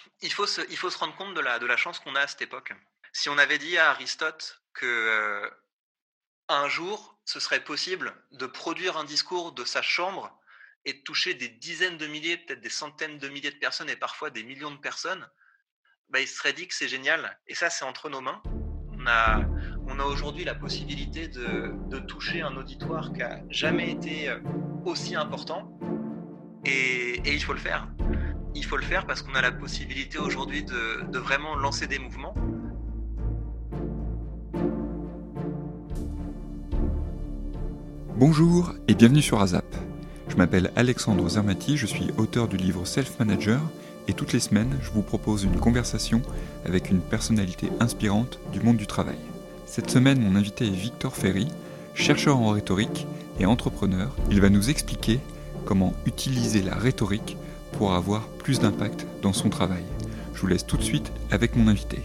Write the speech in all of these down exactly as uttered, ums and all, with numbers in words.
Il faut se il faut se rendre compte de la de la chance qu'on a à cette époque. Si on avait dit à Aristote que, heu, un jour, ce serait possible de produire un discours de sa chambre et de toucher des dizaines de milliers, peut-être des centaines de milliers de personnes et parfois des millions de personnes, bah, il se serait dit que c'est génial et ça, c'est entre nos mains. On a on a aujourd'hui la possibilité de de toucher un auditoire qui a jamais été, heu, aussi important et et il faut le faire. Il faut le faire parce qu'on a la possibilité aujourd'hui de de vraiment lancer des mouvements. Bonjour et bienvenue sur ASAP. Je m'appelle Alexandre Zermati, je suis auteur du livre Self Manager et toutes les semaines, je vous propose une conversation avec une personnalité inspirante du monde du travail. Cette semaine, mon invité est Victor Ferry, chercheur en rhétorique et entrepreneur. Il va nous expliquer comment utiliser la rhétorique pour avoir plus d'impact dans son travail. Je vous laisse tout de suite avec mon invité.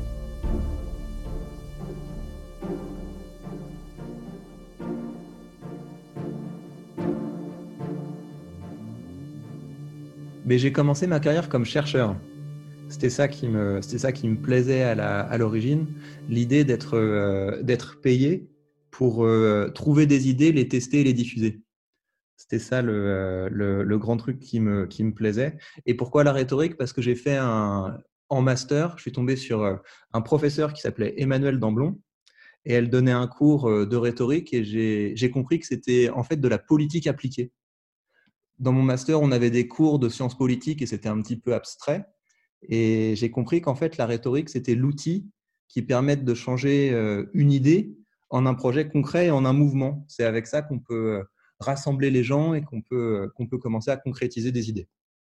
Mais j'ai commencé ma carrière comme chercheur. C'était ça qui me, c'était ça qui me plaisait à, la, à l'origine, l'idée d'être, euh, d'être payé pour euh, trouver des idées, les tester et les diffuser. C'était ça le, euh, le, le grand truc qui me, qui me plaisait. Et pourquoi la rhétorique? Parce que j'ai fait un, en master, je suis tombé sur euh, un professeur qui s'appelait Emmanuel Damblon, et elle donnait un cours euh, de rhétorique, et j'ai, j'ai compris que c'était en fait de la politique appliquée. Dans mon master, on avait des cours de sciences politiques et c'était un petit peu abstrait. Et j'ai compris qu'en fait, la rhétorique, c'était l'outil qui permet de changer euh, une idée en un projet concret et en un mouvement. C'est avec ça qu'on peut euh, rassembler les gens et qu'on peut, euh, qu'on peut commencer à concrétiser des idées.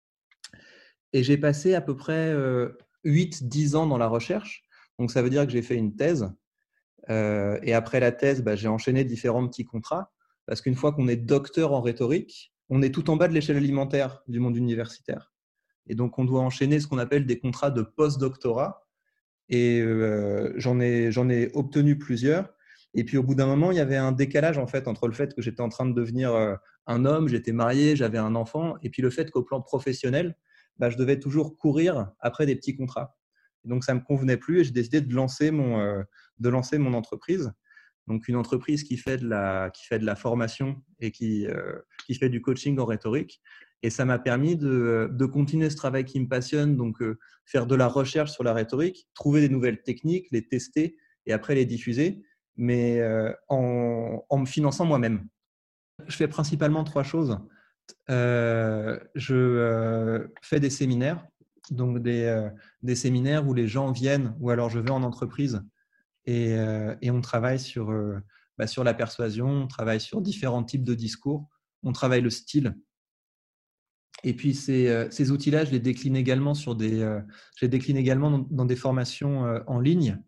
Et j'ai passé à peu près euh, huit dix ans dans la recherche. Donc, ça veut dire que j'ai fait une thèse. Euh, et après la thèse, bah, j'ai enchaîné différents petits contrats. Parce qu'une fois qu'on est docteur en rhétorique, on est tout en bas de l'échelle alimentaire du monde universitaire. Et donc, on doit enchaîner ce qu'on appelle des contrats de post-doctorat. Et euh, j'en ai, j'en ai obtenu plusieurs. Et puis, au bout d'un moment, il y avait un décalage en fait entre le fait que j'étais en train de devenir euh, un homme, j'étais marié, j'avais un enfant, et puis le fait qu'au plan professionnel, bah, je devais toujours courir après des petits contrats. Et donc, ça ne me convenait plus et j'ai décidé de lancer mon, euh, de lancer mon entreprise. Donc, une entreprise qui fait de la, qui fait de la formation et qui, euh, qui fait du coaching en rhétorique. Et ça m'a permis de, de continuer ce travail qui me passionne, donc euh, faire de la recherche sur la rhétorique, trouver des nouvelles techniques, les tester et après les diffuser, mais euh, en, en me finançant moi-même. Je fais principalement trois choses. Euh, je euh, fais des séminaires, donc des, euh, des séminaires où les gens viennent, ou alors je vais en entreprise et, euh, et on travaille sur, euh, bah, sur la persuasion, on travaille sur différents types de discours, on travaille le style. Et puis ces, euh, ces outils-là, je les décline également sur des, euh, je les décline également dans, dans des formations euh, en ligne.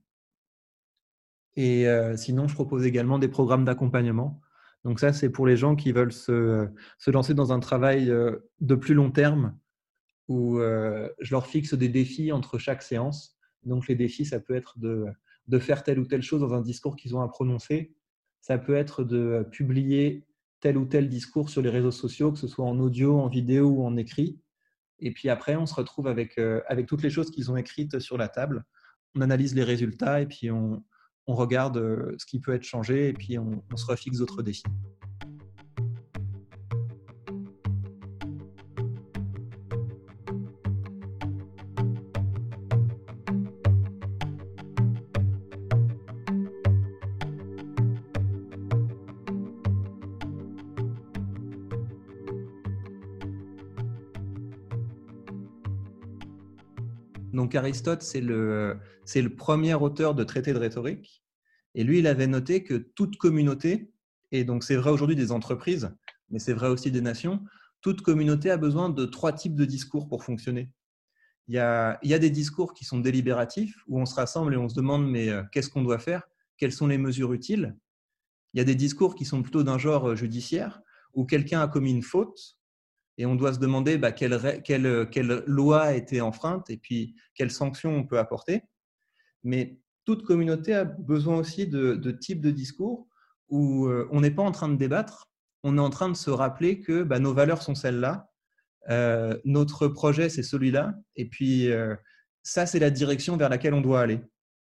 Et euh, sinon, je propose également des programmes d'accompagnement. Donc ça, c'est pour les gens qui veulent se, se lancer dans un travail euh, de plus long terme où euh, je leur fixe des défis entre chaque séance. Donc les défis, ça peut être de, de faire telle ou telle chose dans un discours qu'ils ont à prononcer. Ça peut être de publier tel ou tel discours sur les réseaux sociaux, que ce soit en audio, en vidéo ou en écrit. Et puis après, on se retrouve avec, euh, avec toutes les choses qu'ils ont écrites sur la table. On analyse les résultats et puis on, on regarde euh, ce qui peut être changé et puis on, on se refixe d'autres défis. Donc Aristote, c'est le, c'est le premier auteur de traités de rhétorique. Et lui, il avait noté que toute communauté, et donc c'est vrai aujourd'hui des entreprises, mais c'est vrai aussi des nations, toute communauté a besoin de trois types de discours pour fonctionner. Il y a, il y a des discours qui sont délibératifs, où on se rassemble et on se demande mais euh, qu'est-ce qu'on doit faire? Quelles sont les mesures utiles? Il y a des discours qui sont plutôt d'un genre judiciaire, où quelqu'un a commis une faute, et on doit se demander bah, quelle, quelle, quelle loi a été enfreinte et puis quelles sanctions on peut apporter. Mais toute communauté a besoin aussi de, de types de discours où euh, on n'est pas en train de débattre, on est en train de se rappeler que bah, nos valeurs sont celles-là, Euh, notre projet, c'est celui-là. Et puis, euh, ça, c'est la direction vers laquelle on doit aller.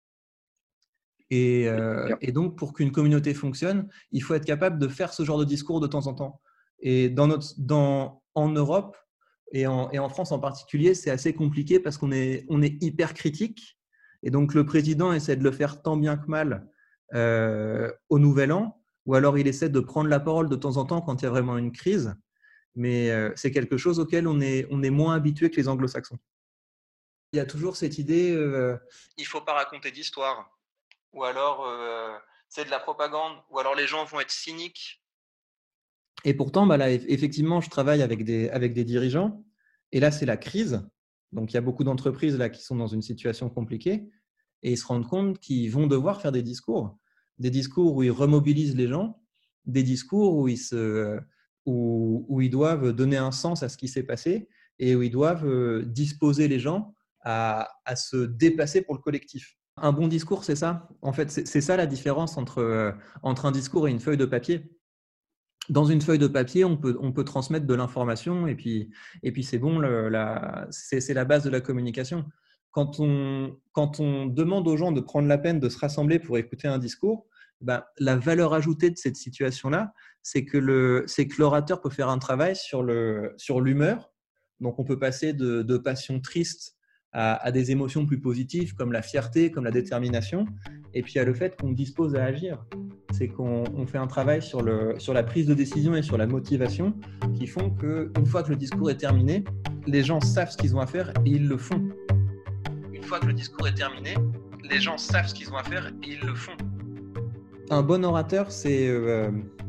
Et, euh, et donc, pour qu'une communauté fonctionne, il faut être capable de faire ce genre de discours de temps en temps. Et dans notre, dans, en Europe et en, et en France en particulier, c'est assez compliqué parce qu'on est, on est hyper critique. Et donc, le président essaie de le faire tant bien que mal euh, au Nouvel An, ou alors il essaie de prendre la parole de temps en temps quand il y a vraiment une crise. Mais euh, c'est quelque chose auquel on est, on est moins habitué que les anglo-saxons. Il y a toujours cette idée… Euh, il ne faut pas raconter d'histoire. Ou alors euh, c'est de la propagande, ou alors les gens vont être cyniques. Et pourtant, bah là, effectivement, je travaille avec des, avec des dirigeants, et là, c'est la crise. Donc, il y a beaucoup d'entreprises là qui sont dans une situation compliquée, et ils se rendent compte qu'ils vont devoir faire des discours, des discours où ils remobilisent les gens, des discours où ils, se, où, où ils doivent donner un sens à ce qui s'est passé, et où ils doivent disposer les gens à, à se dépasser pour le collectif. Un bon discours, c'est ça. En fait, c'est, c'est ça la différence entre, entre un discours et une feuille de papier. Dans une feuille de papier, on peut, on peut transmettre de l'information et puis, et puis c'est bon, le, la, c'est, c'est la base de la communication. Quand on, quand on demande aux gens de prendre la peine de se rassembler pour écouter un discours, ben, la valeur ajoutée de cette situation-là, c'est que, le, c'est que l'orateur peut faire un travail sur, le, sur l'humeur. Donc, on peut passer de, de passions tristes à, à des émotions plus positives comme la fierté, comme la détermination. Et puis, il y a le fait qu'on dispose à agir. C'est qu'on on fait un travail sur, le, sur la prise de décision et sur la motivation qui font qu'une fois que le discours est terminé, les gens savent ce qu'ils ont à faire et ils le font. Une fois que le discours est terminé, les gens savent ce qu'ils ont à faire et ils le font. Un bon orateur, c'est… Euh,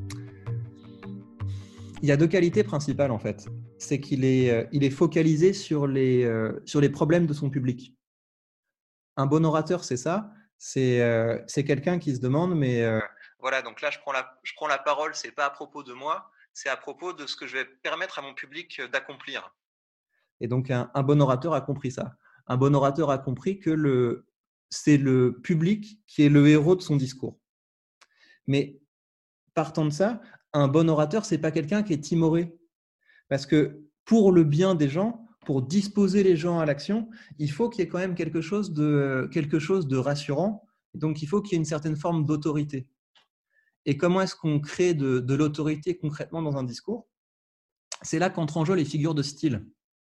il y a deux qualités principales en fait. C'est qu'il est, il est focalisé sur les, euh, sur les problèmes de son public. Un bon orateur, c'est ça. C'est, euh, c'est quelqu'un qui se demande, mais… Euh, voilà, donc là, je prends la, je prends la parole, ce n'est pas à propos de moi, c'est à propos de ce que je vais permettre à mon public d'accomplir. Et donc, un, un bon orateur a compris ça. Un bon orateur a compris que le, c'est le public qui est le héros de son discours. Mais partant de ça, un bon orateur, ce n'est pas quelqu'un qui est timoré. Parce que pour le bien des gens, pour disposer les gens à l'action, il faut qu'il y ait quand même quelque chose de, quelque chose de rassurant. Donc, il faut qu'il y ait une certaine forme d'autorité. Et comment est-ce qu'on crée de, de l'autorité concrètement dans un discours? C'est là qu'entrent en jeu les figures de style.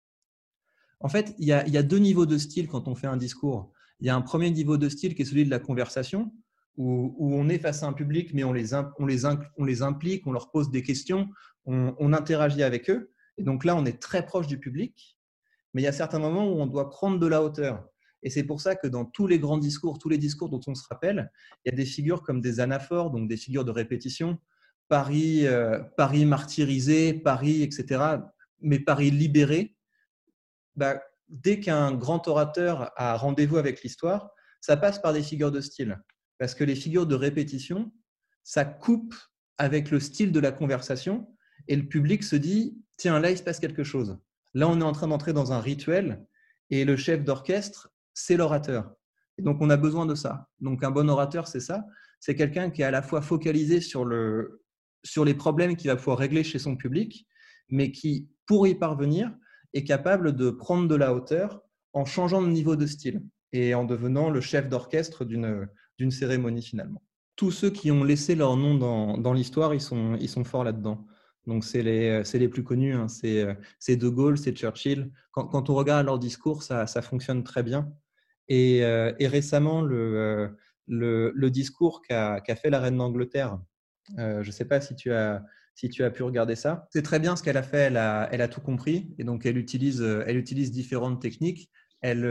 En fait, il y, a, il y a deux niveaux de style quand on fait un discours. Il y a un premier niveau de style qui est celui de la conversation, où, où on est face à un public, mais on les, on, les, on les implique, on leur pose des questions, on, on interagit avec eux. Et donc là, on est très proche du public. Mais il y a certains moments où on doit prendre de la hauteur. Et c'est pour ça que dans tous les grands discours, tous les discours dont on se rappelle, il y a des figures comme des anaphores, donc des figures de répétition, Paris, euh, Paris martyrisé, Paris, et cetera, mais Paris libéré. Bah, dès qu'un grand orateur a rendez-vous avec l'histoire, ça passe par des figures de style. Parce que les figures de répétition, ça coupe avec le style de la conversation et le public se dit « Tiens, là, il se passe quelque chose. Là, on est en train d'entrer dans un rituel et le chef d'orchestre, c'est l'orateur. » Et donc, on a besoin de ça. Donc, un bon orateur, c'est ça. C'est quelqu'un qui est à la fois focalisé sur, le, sur les problèmes qu'il va pouvoir régler chez son public, mais qui, pour y parvenir, est capable de prendre de la hauteur en changeant de niveau de style et en devenant le chef d'orchestre d'une, d'une cérémonie finalement. Tous ceux qui ont laissé leur nom dans, dans l'histoire, ils sont, ils sont forts là-dedans. Donc, c'est les, c'est les plus connus. Hein. C'est, c'est De Gaulle, c'est Churchill. Quand, quand on regarde leur discours, ça, ça fonctionne très bien. Et, euh, et récemment, le, le, le discours qu'a, qu'a fait la reine d'Angleterre, euh, je ne sais pas si tu as… si tu as pu regarder ça. C'est très bien ce qu'elle a fait, elle a, elle a tout compris, et donc elle utilise, elle utilise différentes techniques. Elle,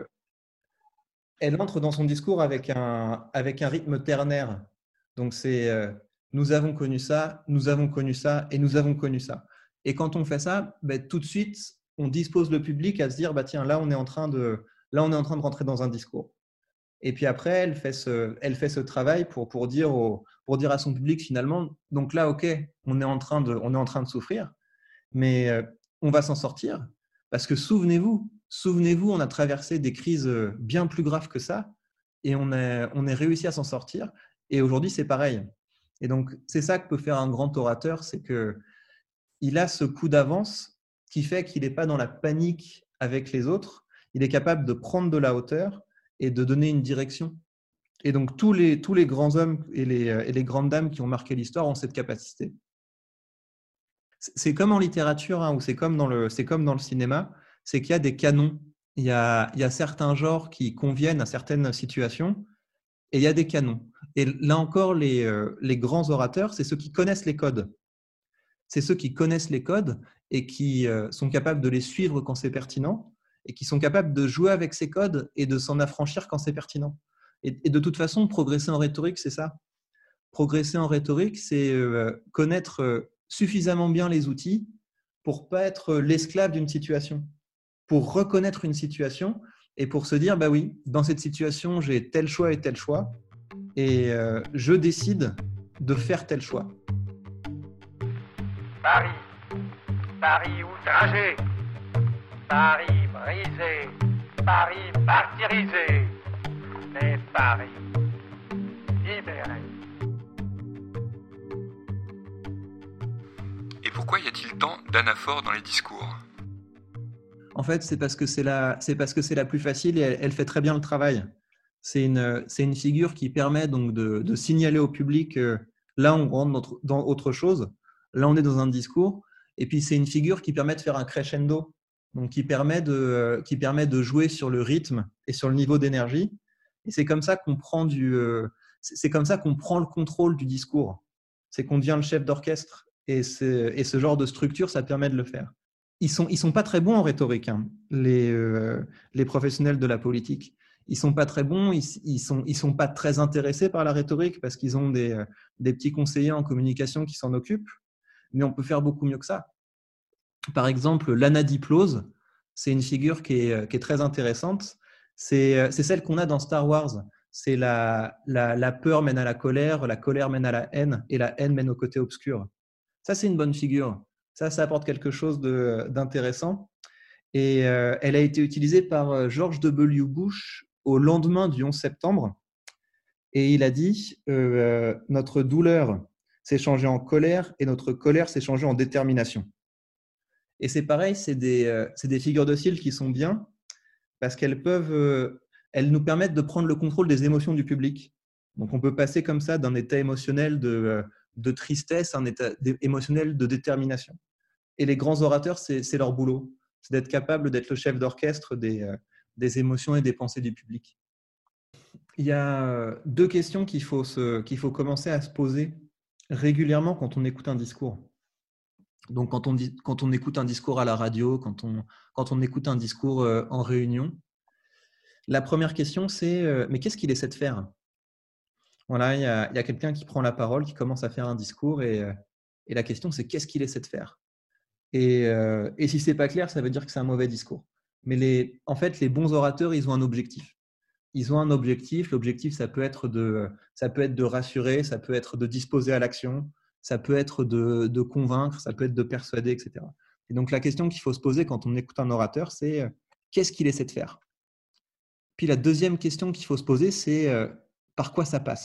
elle entre dans son discours avec un, avec un rythme ternaire. Donc c'est euh, nous avons connu ça, nous avons connu ça, et nous avons connu ça. Et quand on fait ça, ben, tout de suite, on dispose le public à se dire, bah, tiens, là on, est en train de, là, on est en train de rentrer dans un discours. Et puis après, elle fait ce, elle fait ce travail pour, pour, dire au, pour dire à son public finalement, donc là, OK, on est en train de, on est en train de souffrir, mais euh, on va s'en sortir. Parce que souvenez-vous, souvenez-vous, on a traversé des crises bien plus graves que ça et on est, on est réussi à s'en sortir. Et aujourd'hui, c'est pareil. Et donc, c'est ça que peut faire un grand orateur, c'est qu'il a ce coup d'avance qui fait qu'il n'est pas dans la panique avec les autres. Il est capable de prendre de la hauteur et de donner une direction. Et donc, tous les, tous les grands hommes et les, et les grandes dames qui ont marqué l'histoire ont cette capacité. C'est comme en littérature, hein, ou c'est comme dans le, c'est comme dans le cinéma, c'est qu'il y a des canons. Il y a, il y a certains genres qui conviennent à certaines situations et il y a des canons. Et là encore, les, euh, les grands orateurs, c'est ceux qui connaissent les codes. C'est ceux qui connaissent les codes et qui euh, sont capables de les suivre quand c'est pertinent et qui sont capables de jouer avec ces codes et de s'en affranchir quand c'est pertinent. Et, et de toute façon, progresser en rhétorique, c'est ça. Progresser en rhétorique, c'est euh, connaître euh, suffisamment bien les outils pour ne pas être l'esclave d'une situation, pour reconnaître une situation et pour se dire, bah oui, dans cette situation, j'ai tel choix et tel choix et euh, je décide de faire tel choix. Paris, Paris outragé, Paris brisé, Paris martyrisé, mais Paris libéré. Et pourquoi y a-t-il tant d'anaphores dans les discours ? En fait, c'est parce que c'est la, c'est parce que c'est la plus facile et elle, elle fait très bien le travail. C'est une, c'est une figure qui permet donc de, de signaler au public que là, on rentre dans, dans autre chose. Là, on est dans un discours. Et puis, c'est une figure qui permet de faire un crescendo, donc qui permet de, qui permet de jouer sur le rythme et sur le niveau d'énergie. Et c'est comme ça qu'on prend du, c'est comme ça qu'on prend le contrôle du discours. C'est qu'on devient le chef d'orchestre. Et, c'est, et ce genre de structure, ça permet de le faire. Ils sont, ils sont pas très bons en rhétorique, hein, les, euh, les professionnels de la politique. Ils sont pas très bons, ils, ils sont, ils sont pas très intéressés par la rhétorique parce qu'ils ont des, des petits conseillers en communication qui s'en occupent. Mais on peut faire beaucoup mieux que ça. Par exemple, l'anadiplose, c'est une figure qui est, qui est très intéressante. C'est, c'est celle qu'on a dans Star Wars. C'est la, la, la peur mène à la colère, la colère mène à la haine et la haine mène au côté obscur. Ça, c'est une bonne figure. Ça, ça apporte quelque chose de, d'intéressant. Et euh, elle a été utilisée par George W. Bush au lendemain du onze septembre. Et il a dit euh, « Notre douleur s'est changée en colère et notre colère s'est changée en détermination. » Et c'est pareil, c'est des, euh, c'est des figures de style qui sont bien parce qu'elles peuvent, euh, elles nous permettent de prendre le contrôle des émotions du public. Donc, on peut passer comme ça d'un état émotionnel de, euh, de tristesse à un état émotionnel de détermination. Et les grands orateurs, c'est, c'est leur boulot. C'est d'être capable d'être le chef d'orchestre des, euh, des émotions et des pensées du public. Il y a deux questions qu'il faut, se, qu'il faut commencer à se poser régulièrement quand on écoute un discours. Donc, quand on, dit, quand on écoute un discours à la radio, quand on, quand on écoute un discours euh, en réunion, la première question, c'est euh, « Mais qu'est-ce qu'il essaie de faire ?» Voilà, il y a, il y a quelqu'un qui prend la parole, qui commence à faire un discours et, euh, et la question, c'est « Qu'est-ce qu'il essaie de faire ?» Et, euh, et si ce n'est pas clair, ça veut dire que c'est un mauvais discours. Mais les, en fait, les bons orateurs, ils ont un objectif. Ils ont un objectif. L'objectif, ça peut être de, ça peut être de rassurer, ça peut être de disposer à l'action, ça peut être de, de convaincre, ça peut être de persuader, et cetera. Et donc, la question qu'il faut se poser quand on écoute un orateur, c'est euh, qu'est-ce qu'il essaie de faire ? Puis, la deuxième question qu'il faut se poser, c'est euh, par quoi ça passe ?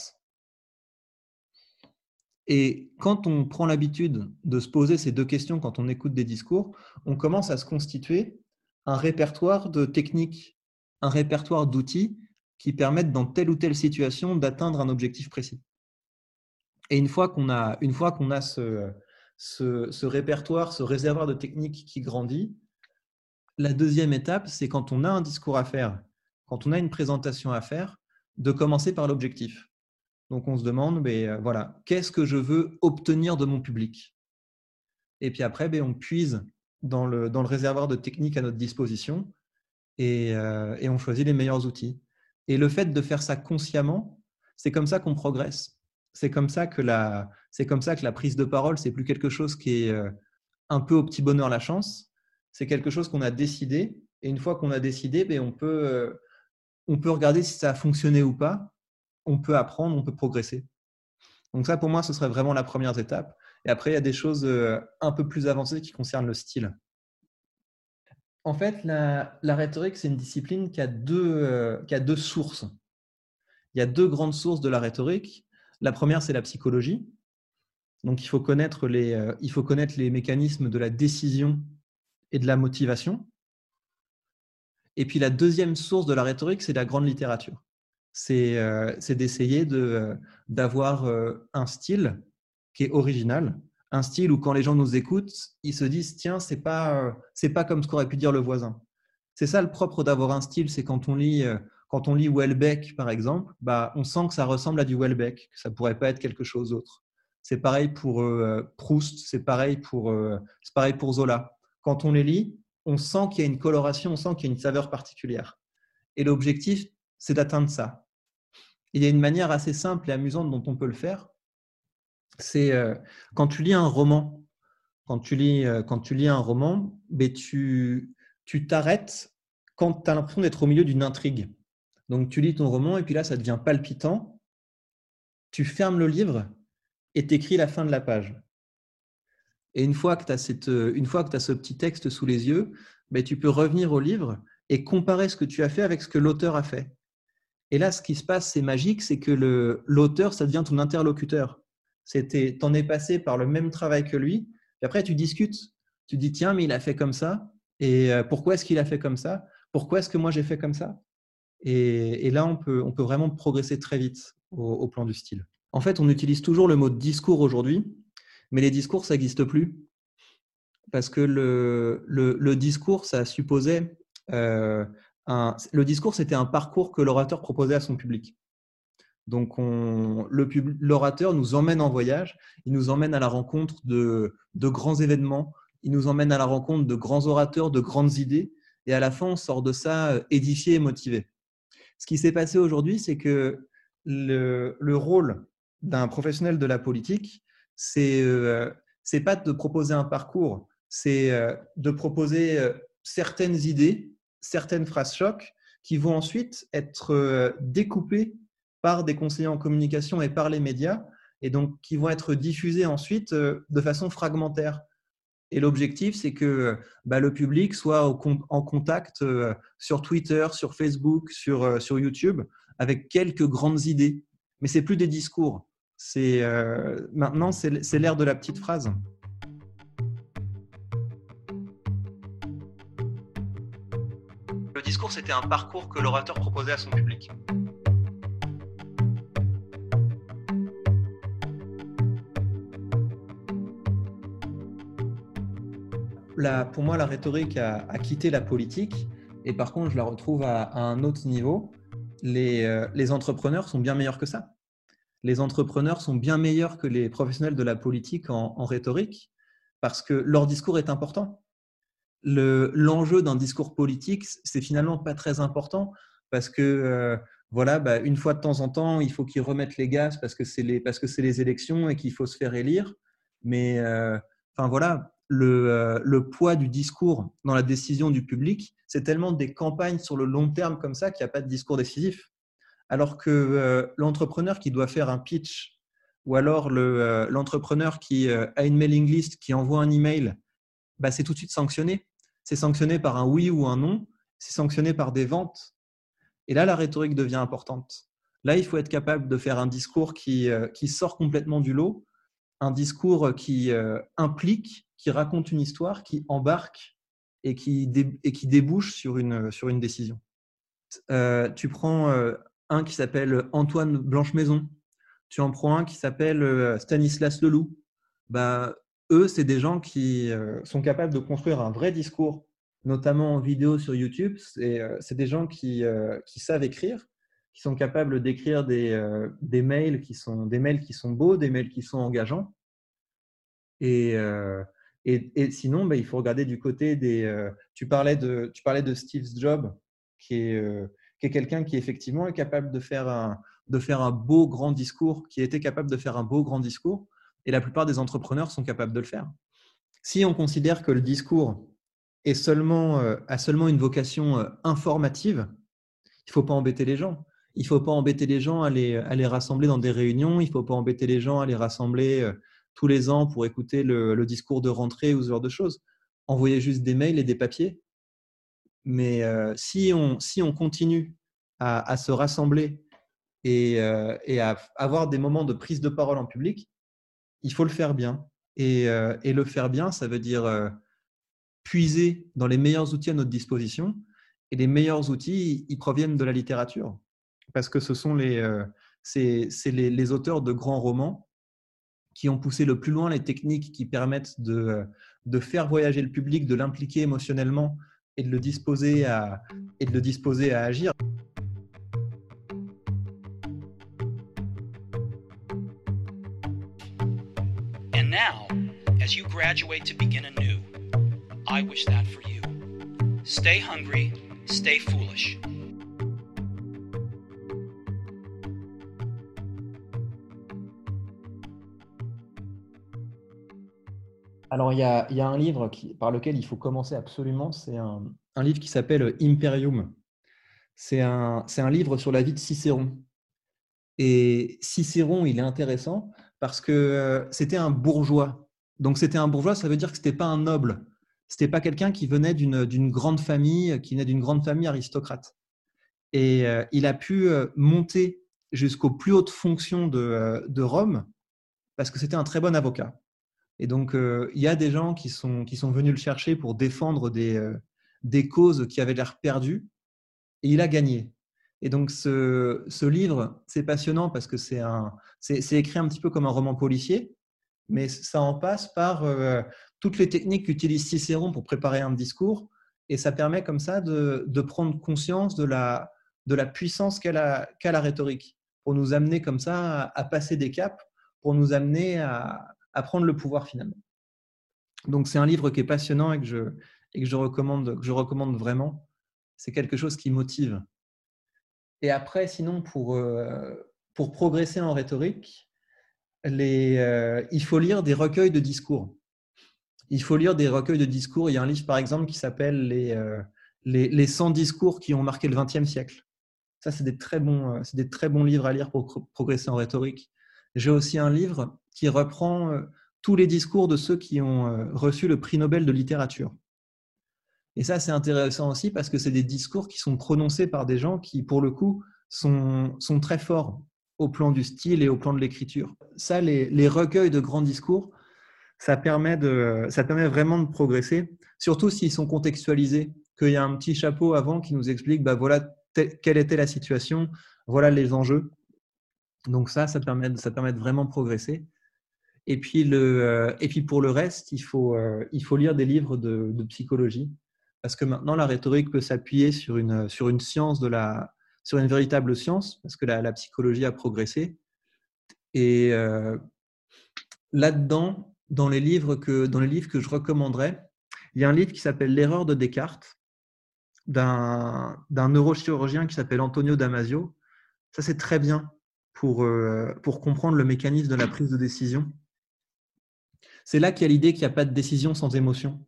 Et quand on prend l'habitude de se poser ces deux questions quand on écoute des discours, on commence à se constituer un répertoire de techniques, un répertoire d'outils qui permettent dans telle ou telle situation d'atteindre un objectif précis. Et une fois qu'on a, une fois qu'on a ce, ce, ce répertoire, ce réservoir de techniques qui grandit, la deuxième étape, c'est quand on a un discours à faire, quand on a une présentation à faire, de commencer par l'objectif. Donc, on se demande, ben, voilà, qu'est-ce que je veux obtenir de mon public ? Et puis après, ben, on puise dans le, dans le réservoir de techniques à notre disposition et, euh, et on choisit les meilleurs outils. Et le fait de faire ça consciemment, c'est comme ça qu'on progresse. C'est comme ça que la, c'est comme ça que la prise de parole, c'est plus quelque chose qui est euh, un peu au petit bonheur la chance. C'est quelque chose qu'on a décidé. Et une fois qu'on a décidé, ben, on peut, euh, on peut regarder si ça a fonctionné ou pas. On peut apprendre, on peut progresser. Donc ça, pour moi, ce serait vraiment la première étape. Et après, il y a des choses un peu plus avancées qui concernent le style. En fait, la, la rhétorique, c'est une discipline qui a, deux, euh, qui a deux sources. Il y a deux grandes sources de la rhétorique. La première, c'est la psychologie. Donc, il faut connaître les, euh, il faut connaître les mécanismes de la décision et de la motivation. Et puis la deuxième source de la rhétorique, c'est la grande littérature. C'est, euh, c'est d'essayer de, euh, d'avoir euh, un style qui est original, un style où quand les gens nous écoutent, ils se disent tiens, c'est pas, euh, c'est pas comme ce qu'aurait pu dire le voisin. C'est ça le propre d'avoir un style, c'est quand on lit, euh, quand on lit Houellebecq par exemple, bah, on sent que ça ressemble à du Houellebecq, que ça pourrait pas être quelque chose d'autre. C'est pareil pour euh, Proust, c'est pareil pour, euh, c'est pareil pour Zola. Quand on les lit, on sent qu'il y a une coloration, on sent qu'il y a une saveur particulière. Et l'objectif, c'est d'atteindre ça. Et il y a une manière assez simple et amusante dont on peut le faire. C'est euh, quand tu lis un roman, quand tu lis, euh, quand tu lis un roman, ben tu, tu t'arrêtes quand tu as l'impression d'être au milieu d'une intrigue. Donc tu lis ton roman et puis là, ça devient palpitant. Tu fermes le livre et tu écris la fin de la page. Et une fois que tu as, cette, une fois que tu as ce petit texte sous les yeux, ben, tu peux revenir au livre et comparer ce que tu as fait avec ce que l'auteur a fait. Et là, ce qui se passe, c'est magique, c'est que le, l'auteur, ça devient ton interlocuteur. Tu en es passé par le même travail que lui. Et après, tu discutes. Tu dis, tiens, mais il a fait comme ça. Et pourquoi est-ce qu'il a fait comme ça? Pourquoi est-ce que moi, j'ai fait comme ça? Et, et là, on peut, on peut vraiment progresser très vite au, au plan du style. En fait, on utilise toujours le mot discours aujourd'hui, mais les discours, ça n'existe plus. Parce que le, le, le discours, ça supposait… Euh, un, le discours, c'était un parcours que l'orateur proposait à son public. Donc, on, le pub, l'orateur nous emmène en voyage, il nous emmène à la rencontre de, de grands événements, il nous emmène à la rencontre de grands orateurs, de grandes idées, et à la fin, on sort de ça édifié et motivé. Ce qui s'est passé aujourd'hui, c'est que le, le rôle d'un professionnel de la politique, c'est euh, c'est pas de proposer un parcours, c'est euh, de proposer euh, certaines idées, certaines phrases chocs qui vont ensuite être euh, découpées par des conseillers en communication et par les médias, et donc qui vont être diffusées ensuite euh, de façon fragmentaire. Et l'objectif, c'est que bah, le public soit au con- en contact euh, sur Twitter, sur Facebook, sur, euh, sur YouTube, avec quelques grandes idées. Mais ce n'est plus des discours. C'est, euh, maintenant, c'est, c'est l'ère de la petite phrase. Le discours, c'était un parcours que l'orateur proposait à son public. La, pour moi, la rhétorique a, a quitté la politique et par contre, je la retrouve à, à un autre niveau. Les, euh, les entrepreneurs sont bien meilleurs que ça. Les entrepreneurs sont bien meilleurs que les professionnels de la politique en, en rhétorique parce que leur discours est important. Le, l'enjeu d'un discours politique, c'est finalement pas très important parce que euh, voilà, bah, une fois de temps en temps, il faut qu'ils remettent les gaz parce que c'est les, parce que c'est les élections et qu'il faut se faire élire. Mais euh, enfin voilà, le, euh, le poids du discours dans la décision du public, c'est tellement des campagnes sur le long terme comme ça qu'il n'y a pas de discours décisif. Alors que euh, l'entrepreneur qui doit faire un pitch ou alors le, euh, l'entrepreneur qui euh, a une mailing list, qui envoie un email, bah, c'est tout de suite sanctionné. C'est sanctionné par un oui ou un non, c'est sanctionné par des ventes. Et là, la rhétorique devient importante. Là, il faut être capable de faire un discours qui, euh, qui sort complètement du lot, un discours qui euh, implique, qui raconte une histoire, qui embarque et qui, dé- et qui débouche sur une, sur une décision. Euh, tu prends euh, un qui s'appelle Antoine Blanche-Maison, tu en prends un qui s'appelle euh, Stanislas Leloup. Bah, eux, c'est des gens qui euh, sont capables de construire un vrai discours, notamment en vidéo sur YouTube. C'est, euh, c'est des gens qui, euh, qui savent écrire, qui sont capables d'écrire des, euh, des, mails qui sont, des mails qui sont beaux, des mails qui sont engageants. Et, euh, et, et sinon, bah, il faut regarder du côté des… Euh, tu, parlais de, tu parlais de Steve Jobs, qui est, euh, qui est quelqu'un qui effectivement est capable de faire, un, de faire un beau grand discours, qui était capable de faire un beau grand discours. Et la plupart des entrepreneurs sont capables de le faire. Si on considère que le discours est seulement, euh, a seulement une vocation euh, informative, il ne faut pas embêter les gens. Il ne faut pas embêter les gens à les, à les rassembler dans des réunions. Il ne faut pas embêter les gens à les rassembler euh, tous les ans pour écouter le, le discours de rentrée ou ce genre de choses. Envoyer juste des mails et des papiers. Mais euh, si, on, si on continue à, à se rassembler et, euh, et à avoir des moments de prise de parole en public, il faut le faire bien. Et, euh, et le faire bien, ça veut dire, euh, puiser dans les meilleurs outils à notre disposition. Et les meilleurs outils, ils proviennent de la littérature. Parce que ce sont les, euh, c'est, c'est les, les auteurs de grands romans qui ont poussé le plus loin les techniques qui permettent de, de faire voyager le public, de l'impliquer émotionnellement et de le disposer à, et de le disposer à agir. And now, as you graduate to begin anew, I wish that for you. Stay hungry, stay foolish. Alors, il y a, il y a un livre qui, par lequel il faut commencer absolument, c'est un, un livre qui s'appelle Imperium. C'est un, c'est un livre sur la vie de Cicéron. Et Cicéron, il est intéressant parce que euh, c'était un bourgeois. Donc, c'était un bourgeois, ça veut dire que ce n'était pas un noble. Ce n'était pas quelqu'un qui venait d'une, d'une grande famille, qui venait d'une grande famille aristocrate. Et euh, il a pu euh, monter jusqu'aux plus hautes fonctions de, euh, de Rome parce que c'était un très bon avocat. Et donc, euh, il y a des gens qui sont, qui sont venus le chercher pour défendre des, euh, des causes qui avaient l'air perdues, et il a gagné. Et donc, ce, ce livre, c'est passionnant parce que c'est, un, c'est, c'est écrit un petit peu comme un roman policier, mais ça en passe par euh, toutes les techniques qu'utilise Cicéron pour préparer un discours, et ça permet comme ça de, de prendre conscience de la, de la puissance qu'a la, qu'a la rhétorique, pour nous amener comme ça à, à passer des caps, pour nous amener à à prendre le pouvoir finalement. Donc c'est un livre qui est passionnant et que je, et que je, recommande, que je recommande vraiment. C'est quelque chose qui motive. Et après, sinon, pour, euh, pour progresser en rhétorique, les, euh, il faut lire des recueils de discours. Il faut lire des recueils de discours. Il y a un livre, par exemple, qui s'appelle les, euh, les, les cent discours qui ont marqué le vingtième siècle. Ça, c'est des très bons, c'est des très bons livres à lire pour progresser en rhétorique. J'ai aussi un livre qui reprend euh, tous les discours de ceux qui ont euh, reçu le prix Nobel de littérature. Et ça, c'est intéressant aussi parce que c'est des discours qui sont prononcés par des gens qui, pour le coup, sont, sont très forts au plan du style et au plan de l'écriture. Ça, les, les recueils de grands discours, ça permet, de, ça permet vraiment de progresser, surtout s'ils sont contextualisés, qu'il y a un petit chapeau avant qui nous explique bah, voilà te, quelle était la situation, voilà les enjeux. Donc ça, ça permet, ça permet de vraiment progresser. Et puis, le, euh, et puis pour le reste, il faut, euh, il faut lire des livres de, de psychologie parce que maintenant, la rhétorique peut s'appuyer sur une, sur une science, de la, sur une véritable science parce que la, la psychologie a progressé. Et euh, là-dedans, dans les, livres que, dans les livres que je recommanderais, il y a un livre qui s'appelle « L'erreur de Descartes » d'un, d'un neurochirurgien qui s'appelle Antonio Damasio. Ça, c'est très bien pour, euh, pour comprendre le mécanisme de la prise de décision. C'est là qu'il y a l'idée qu'il n'y a pas de décision sans émotion.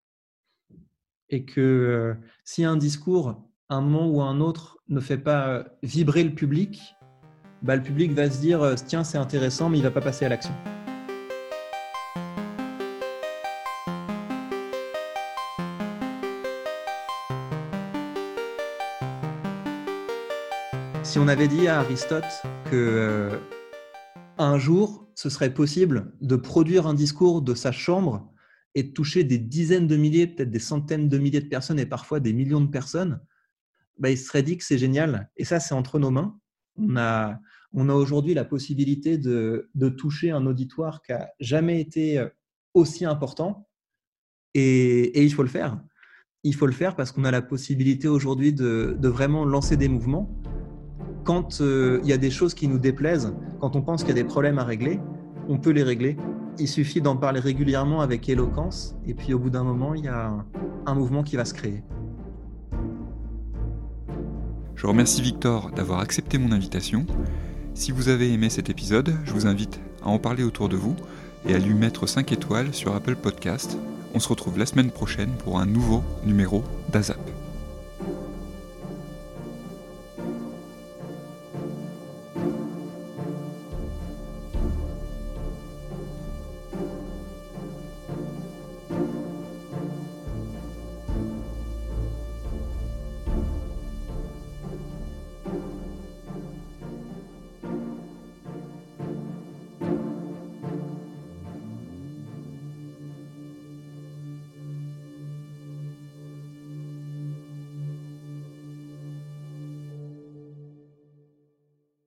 Et que euh, si un discours, à un moment ou à un autre, ne fait pas euh, vibrer le public, bah, le public va se dire euh, « tiens, c'est intéressant, mais il ne va pas passer à l'action ». Si on avait dit à Aristote que euh, un jour, ce serait possible de produire un discours de sa chambre et de toucher des dizaines de milliers, peut-être des centaines de milliers de personnes et parfois des millions de personnes, bah, il se serait dit que c'est génial. Et ça, c'est entre nos mains. On a, on a aujourd'hui la possibilité de, de toucher un auditoire qui n'a jamais été aussi important et, et il faut le faire. Il faut le faire parce qu'on a la possibilité aujourd'hui de, de vraiment lancer des mouvements. Quand il euh, y a des choses qui nous déplaisent, quand on pense qu'il y a des problèmes à régler, on peut les régler. Il suffit d'en parler régulièrement avec éloquence et puis au bout d'un moment, il y a un, un mouvement qui va se créer. Je remercie Victor d'avoir accepté mon invitation. Si vous avez aimé cet épisode, je vous invite à en parler autour de vous et à lui mettre cinq étoiles sur Apple Podcast. On se retrouve la semaine prochaine pour un nouveau numéro d'A Z A P.